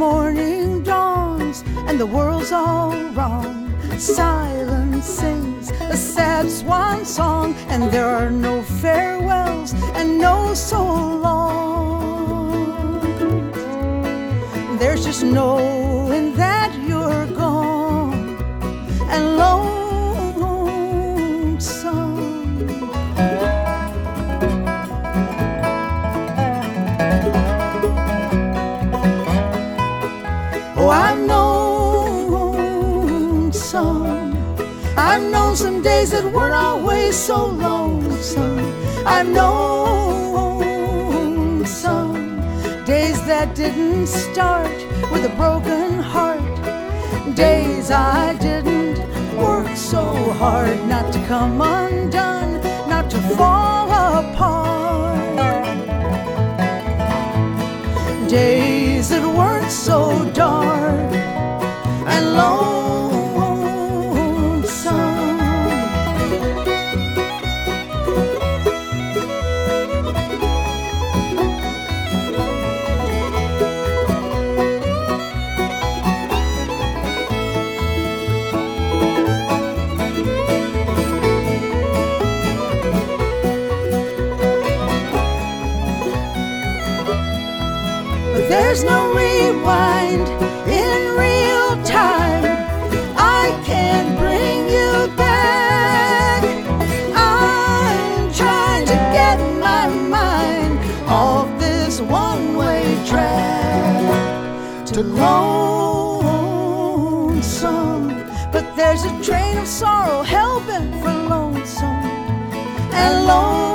morning dawns and the world's all wrong, silence sings a sad swan song, and there are no farewells and no so long. There's just knowing that you're gone and lonesome. Oh, I've known some days that weren't always so lonesome. I've known some days that didn't start with a broken heart, days I didn't work so hard not to come undone, not to fall apart, days that weren't so dark and lonesome. There's no rewind in real time. I can't bring you back. I'm trying to get my mind off this one-way track to lonesome. But there's a train of sorrow hell-bent for lonesome and lone.